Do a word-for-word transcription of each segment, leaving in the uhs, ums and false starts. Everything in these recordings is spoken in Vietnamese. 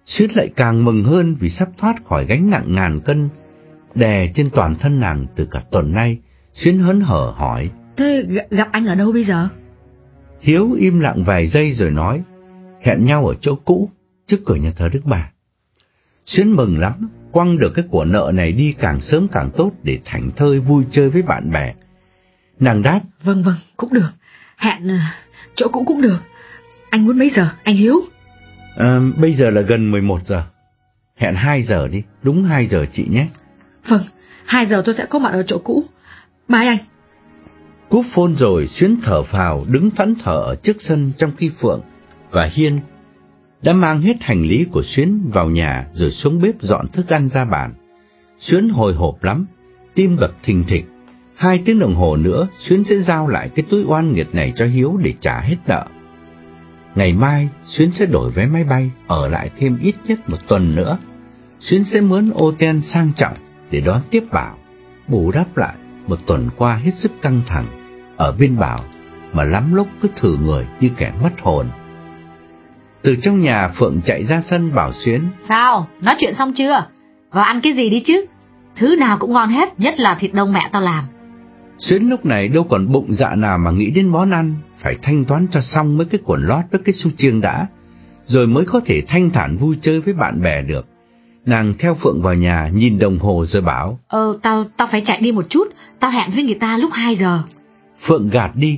Xuyến lại càng mừng hơn vì sắp thoát khỏi gánh nặng ngàn cân đè trên toàn thân nàng từ cả tuần nay. Xuyến hớn hở hỏi: Thế gặp anh ở đâu bây giờ? Hiếu im lặng vài giây rồi nói: Hẹn nhau ở chỗ cũ, trước cửa nhà thờ Đức Bà. Xuyến mừng lắm, quăng được cái của nợ này đi càng sớm càng tốt để thảnh thơi vui chơi với bạn bè. Nàng đáp: Vâng vâng, cũng được. Hẹn chỗ cũ cũng được. Anh muốn mấy giờ, anh Hiếu? À, bây giờ là gần mười một giờ. Hẹn hai giờ đi, đúng hai giờ chị nhé. Vâng, hai giờ tôi sẽ có mặt ở chỗ cũ. Bye anh. Cúp phone rồi, Xuyến thở phào đứng thẫn thờ ở trước sân, trong khi Phượng và Hiên đã mang hết hành lý của Xuyến vào nhà rồi xuống bếp dọn thức ăn ra bàn. Xuyến hồi hộp lắm, tim đập thình thịch. Hai tiếng đồng hồ nữa Xuyến sẽ giao lại cái túi oan nghiệt này cho Hiếu để trả hết nợ. Ngày mai Xuyến sẽ đổi vé máy bay, ở lại thêm ít nhất một tuần nữa. Xuyến sẽ mướn ô ten sang trọng để đón tiếp Bảo, bù đắp lại một tuần qua hết sức căng thẳng ở bên Bảo mà lắm lúc cứ thử người như kẻ mất hồn. Từ trong nhà, Phượng chạy ra sân bảo Xuyến: Sao, nói chuyện xong chưa? Vào ăn cái gì đi chứ? Thứ nào cũng ngon hết, nhất là thịt đông mẹ tao làm. Xuyến lúc này đâu còn bụng dạ nào mà nghĩ đến món ăn, phải thanh toán cho xong mấy cái quần lót với cái xu chiêng đã, rồi mới có thể thanh thản vui chơi với bạn bè được. Nàng theo Phượng vào nhà, nhìn đồng hồ rồi bảo: Ờ, tao tao phải chạy đi một chút, tao hẹn với người ta lúc hai giờ. Phượng gạt đi: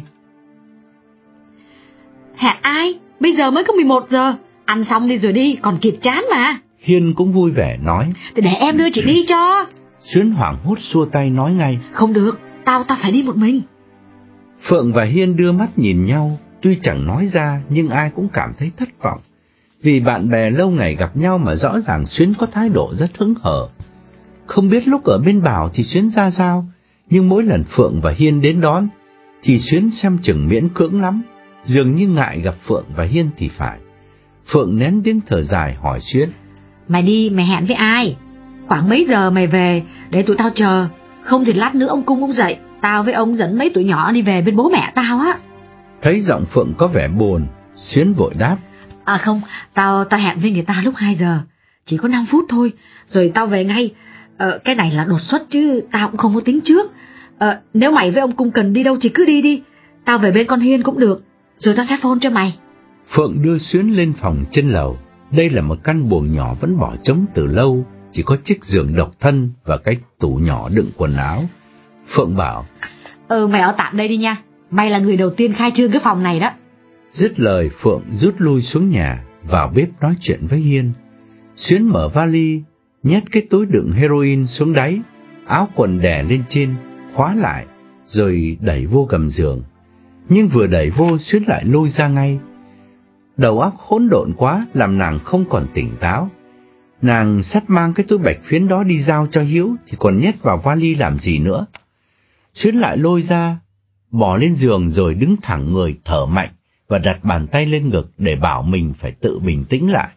Hẹn ai? Bây giờ mới có mười một giờ, ăn xong đi rồi đi, còn kịp chán mà. Hiên cũng vui vẻ nói: Để, để em đưa chị đi cho. Xuyến hoảng hốt xua tay nói ngay: Không được, tao tao phải đi một mình. Phượng và Hiên đưa mắt nhìn nhau, tuy chẳng nói ra nhưng ai cũng cảm thấy thất vọng. Vì bạn bè lâu ngày gặp nhau mà rõ ràng Xuyến có thái độ rất hững hờ. Không biết lúc ở bên Bảo thì Xuyến ra sao, nhưng mỗi lần Phượng và Hiên đến đón thì Xuyến xem chừng miễn cưỡng lắm, dường như ngại gặp Phượng và Hiên thì phải. Phượng nén tiếng thở dài hỏi Xuyến: Mày đi mày hẹn với ai? Khoảng mấy giờ mày về để tụi tao chờ, không thì lát nữa ông Cung ông dậy, tao với ông dẫn mấy tụi nhỏ đi về bên bố mẹ tao á. Thấy giọng Phượng có vẻ buồn, Xuyến vội đáp: À không, tao tao hẹn với người ta lúc hai giờ, chỉ có năm phút thôi, rồi tao về ngay. Ờ, cái này là đột xuất chứ tao cũng không có tính trước. Ờ, nếu mày với ông Cung cần đi đâu thì cứ đi đi, tao về bên con Hiên cũng được, rồi tao sẽ phone cho mày. Phượng đưa Xuyến lên phòng trên lầu. Đây là một căn buồng nhỏ vẫn bỏ trống từ lâu, chỉ có chiếc giường độc thân và cái tủ nhỏ đựng quần áo. Phượng bảo: Ừ, mày ở tạm đây đi nha, mày là người đầu tiên khai trương cái phòng này đó. Dứt lời, Phượng rút lui xuống nhà, vào bếp nói chuyện với Hiên. Xuyến mở vali, nhét cái túi đựng heroin xuống đáy, áo quần đè lên trên, khóa lại, rồi đẩy vô gầm giường. Nhưng vừa đẩy vô, Xuyến lại lôi ra ngay. Đầu óc hỗn độn quá, làm nàng không còn tỉnh táo. Nàng sắp mang cái túi bạch phiến đó đi giao cho Hiếu thì còn nhét vào vali làm gì nữa. Xuyến lại lôi ra, bỏ lên giường rồi đứng thẳng người thở mạnh và đặt bàn tay lên ngực để bảo mình phải tự bình tĩnh lại.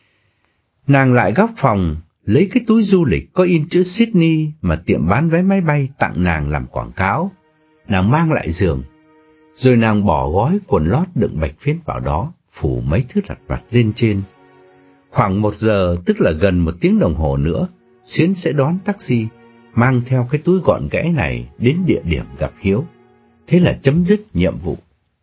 Nàng lại góc phòng, lấy cái túi du lịch có in chữ Sydney mà tiệm bán vé máy bay tặng nàng làm quảng cáo. Nàng mang lại giường, rồi nàng bỏ gói quần lót đựng bạch phiến vào đó, phủ mấy thứ lặt vặt lên trên. Khoảng một giờ, tức là gần một tiếng đồng hồ nữa, Xuyến sẽ đón taxi, mang theo cái túi gọn gẽ này đến địa điểm gặp Hiếu. Thế là chấm dứt nhiệm vụ.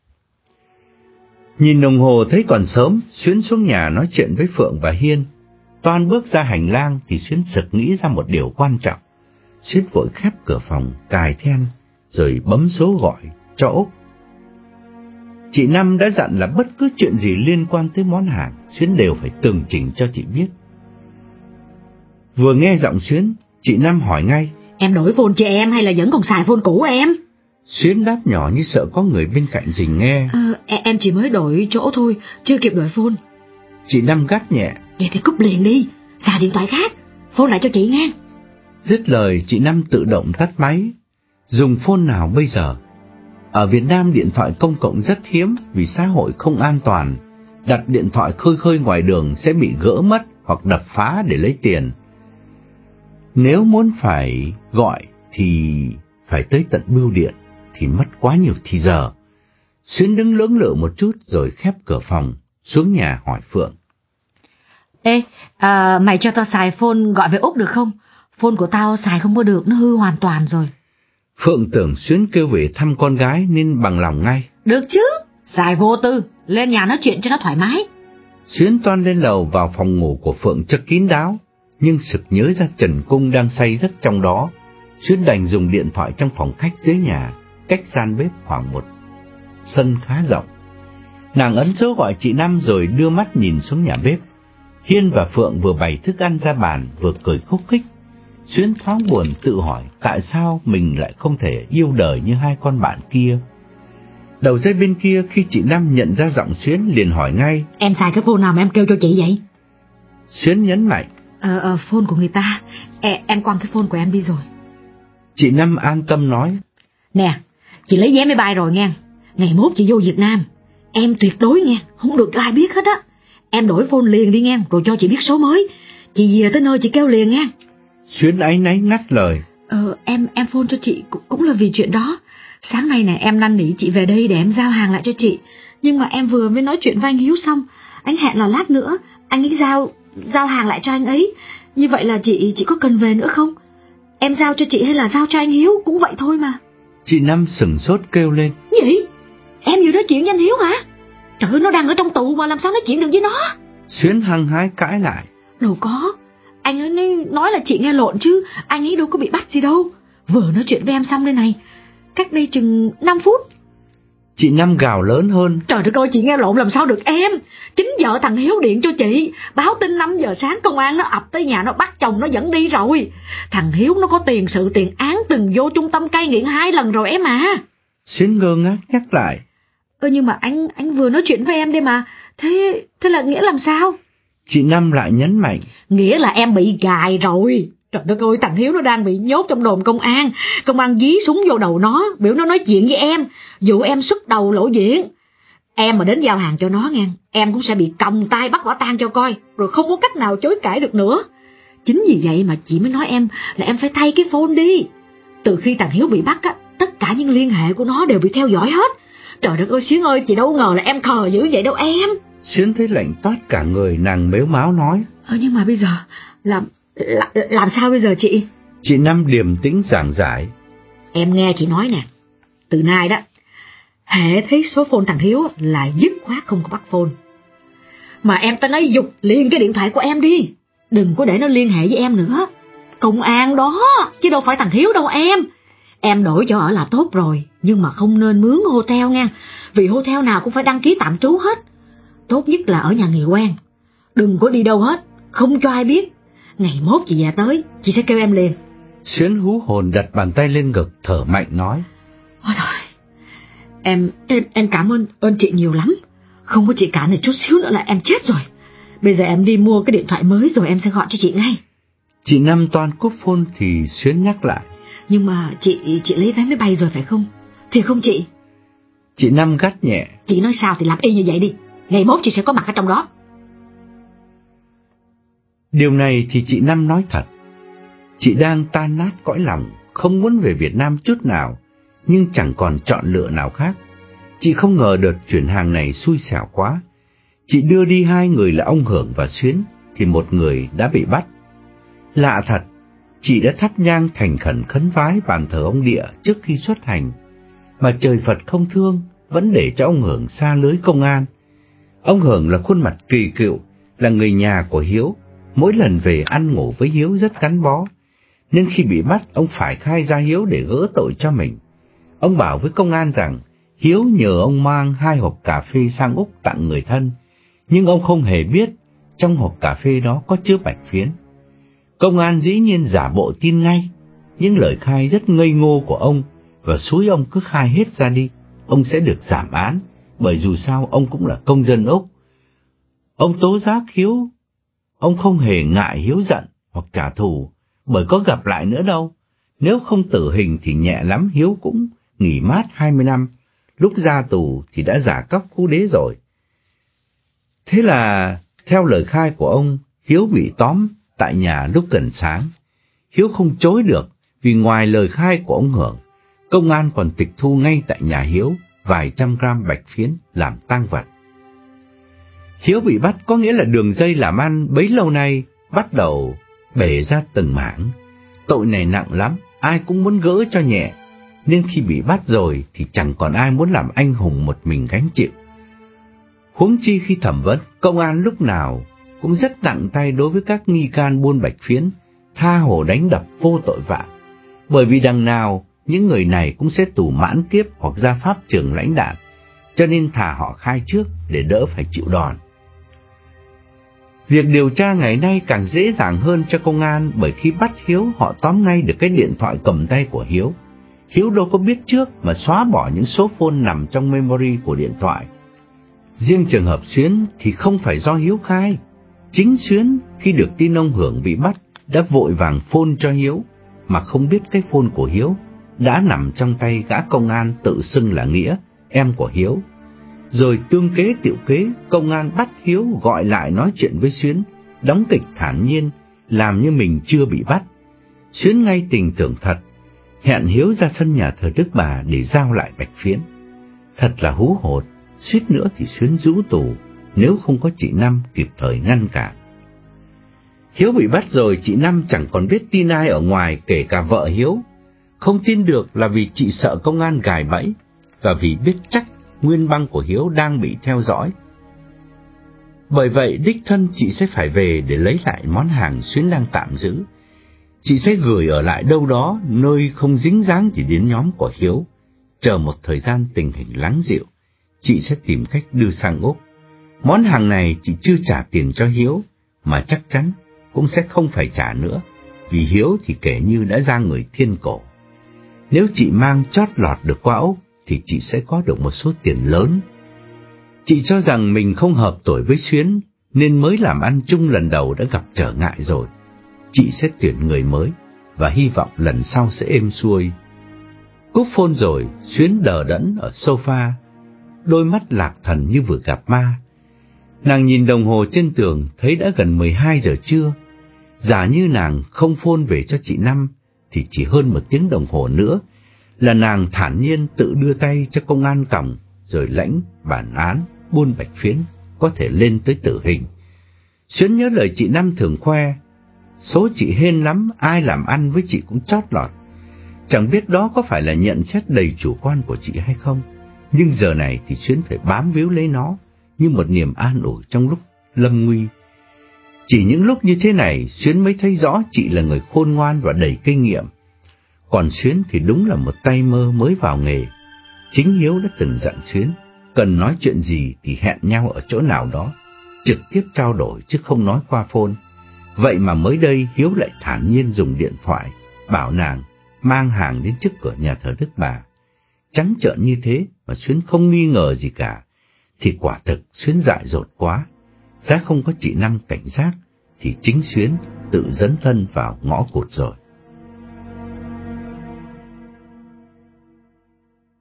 Nhìn đồng hồ thấy còn sớm, Xuyến xuống nhà nói chuyện với Phượng và Hiên. Toan bước ra hành lang thì Xuyến sực nghĩ ra một điều quan trọng. Xuyến vội khép cửa phòng, cài then, rồi bấm số gọi cho Úc. Chị Năm đã dặn là bất cứ chuyện gì liên quan tới món hàng, Xuyến đều phải tường trình cho chị biết. Vừa nghe giọng Xuyến, chị Năm hỏi ngay: Em đổi phone cho em hay là vẫn còn xài phone cũ em? Xuyến đáp nhỏ như sợ có người bên cạnh rình nghe: Ờ, em chỉ mới đổi chỗ thôi, chưa kịp đổi phone. Chị Năm gắt nhẹ: Vậy thì cúp liền đi, xài điện thoại khác, phone lại cho chị nghe. Dứt lời, chị Năm tự động tắt máy. Dùng phone nào bây giờ? Ở Việt Nam điện thoại công cộng rất hiếm vì xã hội không an toàn. Đặt điện thoại khơi khơi ngoài đường sẽ bị gỡ mất hoặc đập phá để lấy tiền. Nếu muốn phải gọi thì phải tới tận bưu điện, thì mất quá nhiều thì giờ. Xuyến đứng lưỡng lự một chút rồi khép cửa phòng, xuống nhà hỏi Phượng: Ê, À, mày cho tao xài phone gọi về Úc được không? Phone của tao xài không có được, nó hư hoàn toàn rồi. Phượng tưởng Xuyến kêu về thăm con gái nên bằng lòng ngay. Được chứ, xài vô tư, lên nhà nói chuyện cho nó thoải mái. Xuyến toan lên lầu vào phòng ngủ của Phượng cho kín đáo, nhưng sực nhớ ra Trần Cung đang say giấc trong đó. Xuyến đành dùng điện thoại trong phòng khách dưới nhà, cách gian bếp khoảng một sân khá rộng. Nàng ấn số gọi chị Năm rồi đưa mắt nhìn xuống nhà bếp. Hiên và Phượng vừa bày thức ăn ra bàn vừa cười khúc khích. Xuyến thoáng buồn tự hỏi tại sao mình lại không thể yêu đời như hai con bạn kia. Đầu dây bên kia khi chị Năm nhận ra giọng Xuyến liền hỏi ngay: Em xài cái phone nào mà em kêu cho chị vậy? Xuyến nhấn mạnh: Ờ, ờ phone của người ta. e, Em quăng cái phone của em đi rồi. Chị Năm an tâm nói: Nè, chị lấy vé máy bay rồi nghe. Ngày mốt chị vô Việt Nam, em tuyệt đối nghe, không được cho ai biết hết á. Em đổi phone liền đi nghe, rồi cho chị biết số mới. Chị về tới nơi chị kêu liền nghe. Xuyến áy náy ngắt lời: Ờ, em em phone cho chị cũng, cũng là vì chuyện đó. Sáng nay này em năn nỉ chị về đây để em giao hàng lại cho chị. Nhưng mà em vừa mới nói chuyện với anh Hiếu xong, anh hẹn là lát nữa anh ấy giao giao hàng lại cho anh ấy. Như vậy là chị chị có cần về nữa không? Em giao cho chị hay là giao cho anh Hiếu cũng vậy thôi mà. Chị Năm sừng sốt kêu lên: Gì? Em vừa nói chuyện với anh Hiếu hả? Trời ơi, nó đang ở trong tù mà làm sao nói chuyện được với nó? Xuyến hăng hái cãi lại: Đâu có, anh ấy nói là chị nghe lộn chứ, anh ấy đâu có bị bắt gì đâu. Vừa nói chuyện với em xong đây này, cách đây chừng năm phút. Chị Năm gào lớn hơn: Trời đất ơi, chị nghe lộn làm sao được em? Chính vợ thằng Hiếu điện cho chị, báo tin năm giờ sáng công an nó ập tới nhà nó bắt chồng nó dẫn đi rồi. Thằng Hiếu nó có tiền sự tiền án, từng vô trung tâm cai nghiện hai lần rồi em à. Xuyến ngơ ngác nhắc lại: Ơ nhưng mà anh anh vừa nói chuyện với em đây mà, thế thế là nghĩa làm sao? Chị Năm lại nhấn mạnh: Nghĩa là em bị gài rồi. Trời đất ơi, thằng Hiếu nó đang bị nhốt trong đồn công an. Công an dí súng vô đầu nó, biểu nó nói chuyện với em, dụ em xuất đầu lộ diện. Em mà đến giao hàng cho nó nghe, em cũng sẽ bị còng tay bắt quả tang cho coi, rồi không có cách nào chối cãi được nữa. Chính vì vậy mà chị mới nói em là em phải thay cái phone đi. Từ khi thằng Hiếu bị bắt á, tất cả những liên hệ của nó đều bị theo dõi hết. Trời đất ơi Xuyến ơi, chị đâu ngờ là em khờ dữ vậy đâu em. Xuyến thấy lạnh toát cả người, nàng mếu máo nói: Ờ nhưng mà bây giờ làm làm, làm sao bây giờ chị? Chị Năm điềm tĩnh giảng giải: Em nghe chị nói nè, từ nay đó, hễ thấy số phone thằng Hiếu là dứt khoát không có bắt phone. Mà em ta nói giục liền cái điện thoại của em đi, đừng có để nó liên hệ với em nữa. Công an đó, chứ đâu phải thằng Hiếu đâu em. Em đổi chỗ ở là tốt rồi, nhưng mà không nên mướn hotel nha, vì hotel nào cũng phải đăng ký tạm trú hết. Tốt nhất là ở nhà người quen, đừng có đi đâu hết, không cho ai biết. Ngày mốt chị về tới, chị sẽ kêu em liền. Xuyến hú hồn đặt bàn tay lên ngực thở mạnh nói: Ôi thôi, em, em, em cảm ơn ơn chị nhiều lắm. Không có chị cả này chút xíu nữa là em chết rồi. Bây giờ em đi mua cái điện thoại mới rồi em sẽ gọi cho chị ngay. Chị Năm toan cúp phone thì Xuyến nhắc lại: Nhưng mà chị chị lấy vé máy bay rồi phải không? Thì không chị? Chị Năm gắt nhẹ: Chị nói sao thì làm y như vậy đi, ngày mốt chị sẽ có mặt ở trong đó. Điều này thì chị Năm nói thật. Chị đang tan nát cõi lòng, không muốn về Việt Nam chút nào, nhưng chẳng còn chọn lựa nào khác. Chị không ngờ đợt chuyển hàng này xui xẻo quá. Chị đưa đi hai người là ông Hưởng và Xuyến, thì một người đã bị bắt. Lạ thật, chị đã thắp nhang thành khẩn khấn vái bàn thờ ông Địa trước khi xuất hành, mà trời Phật không thương, vẫn để cho ông Hưởng xa lưới công an. Ông Hưởng là khuôn mặt kỳ cựu, là người nhà của Hiếu, mỗi lần về ăn ngủ với Hiếu rất gắn bó, nên khi bị bắt ông phải khai ra Hiếu để gỡ tội cho mình. Ông bảo với công an rằng Hiếu nhờ ông mang hai hộp cà phê sang Úc tặng người thân, nhưng ông không hề biết trong hộp cà phê đó có chứa bạch phiến. Công an dĩ nhiên giả bộ tin ngay những lời khai rất ngây ngô của ông và xúi ông cứ khai hết ra đi, ông sẽ được giảm án, bởi dù sao ông cũng là công dân Úc. Ông tố giác Hiếu, ông không hề ngại Hiếu giận hoặc trả thù, bởi có gặp lại nữa đâu. Nếu không tử hình thì nhẹ lắm Hiếu cũng nghỉ mát hai mươi năm, lúc ra tù thì đã giả cóc cú đế rồi. Thế là, theo lời khai của ông, Hiếu bị tóm tại nhà lúc gần sáng. Hiếu không chối được, vì ngoài lời khai của ông Hưởng, công an còn tịch thu ngay tại nhà Hiếu vài trăm gram bạch phiến làm tang vật. Hiếu bị bắt có nghĩa là đường dây làm ăn bấy lâu nay bắt đầu bể ra từng mảng. Tội này nặng lắm, ai cũng muốn gỡ cho nhẹ, nên khi bị bắt rồi thì chẳng còn ai muốn làm anh hùng một mình gánh chịu. Huống chi khi thẩm vấn, công an lúc nào cũng rất nặng tay đối với các nghi can buôn bạch phiến, tha hồ đánh đập vô tội vạ. Bởi vì đằng nào những người này cũng sẽ tù mãn kiếp hoặc ra pháp trường lãnh đạn, cho nên thả họ khai trước để đỡ phải chịu đòn. Việc điều tra ngày nay càng dễ dàng hơn cho công an, bởi khi bắt Hiếu họ tóm ngay được cái điện thoại cầm tay của Hiếu. Hiếu đâu có biết trước mà xóa bỏ những số phone nằm trong memory của điện thoại. Riêng trường hợp Xuyến thì không phải do Hiếu khai. Chính Xuyến khi được tin ông Hưởng bị bắt đã vội vàng phone cho Hiếu, mà không biết cái phone của Hiếu đã nằm trong tay gã công an tự xưng là Nghĩa, em của Hiếu. Rồi tương kế tiệu kế, công an bắt Hiếu gọi lại nói chuyện với Xuyến, đóng kịch thản nhiên, làm như mình chưa bị bắt. Xuyến ngay tình tưởng thật, hẹn Hiếu ra sân nhà thờ Đức Bà để giao lại bạch phiến. Thật là hú hồn, suýt nữa thì Xuyến rũ tù nếu không có chị Năm kịp thời ngăn cản. Hiếu bị bắt rồi, chị Năm chẳng còn biết tin ai ở ngoài, kể cả vợ Hiếu. Không tin được là vì chị sợ công an gài bẫy, và vì biết chắc nguyên băng của Hiếu đang bị theo dõi. Bởi vậy đích thân chị sẽ phải về để lấy lại món hàng Xuyến đang tạm giữ. Chị sẽ gửi ở lại đâu đó nơi không dính dáng gì đến nhóm của Hiếu. Chờ một thời gian tình hình lắng dịu, chị sẽ tìm cách đưa sang Úc. Món hàng này chị chưa trả tiền cho Hiếu, mà chắc chắn cũng sẽ không phải trả nữa, vì Hiếu thì kể như đã ra người thiên cổ. Nếu chị mang chót lọt được qua Úc thì chị sẽ có được một số tiền lớn. Chị cho rằng mình không hợp tuổi với Xuyến, nên mới làm ăn chung lần đầu đã gặp trở ngại rồi. Chị sẽ tuyển người mới, và hy vọng lần sau sẽ êm xuôi. Cúp phone rồi, Xuyến đờ đẫn ở sofa, đôi mắt lạc thần như vừa gặp ma. Nàng nhìn đồng hồ trên tường, thấy đã gần mười hai giờ trưa. Giả như nàng không phone về cho chị Năm, thì chỉ hơn một tiếng đồng hồ nữa là nàng thản nhiên tự đưa tay cho công an còng, rồi lãnh bản án buôn bạch phiến, có thể lên tới tử hình. Xuyến nhớ lời chị Năm thường khoe, số chị hên lắm, ai làm ăn với chị cũng chót lọt. Chẳng biết đó có phải là nhận xét đầy chủ quan của chị hay không, nhưng giờ này thì Xuyến phải bám víu lấy nó như một niềm an ủi trong lúc lâm nguy. Chỉ những lúc như thế này, Xuyến mới thấy rõ chị là người khôn ngoan và đầy kinh nghiệm. Còn Xuyến thì đúng là một tay mơ mới vào nghề. Chính Hiếu đã từng dặn Xuyến, cần nói chuyện gì thì hẹn nhau ở chỗ nào đó, trực tiếp trao đổi chứ không nói qua phone. Vậy mà mới đây Hiếu lại thản nhiên dùng điện thoại, bảo nàng mang hàng đến trước cửa nhà thờ Đức Bà. Trắng trợn như thế mà Xuyến không nghi ngờ gì cả, thì quả thực Xuyến dại dột quá. Giá không có chị Năm cảnh giác, thì chính Xuyến tự dấn thân vào ngõ cụt rồi.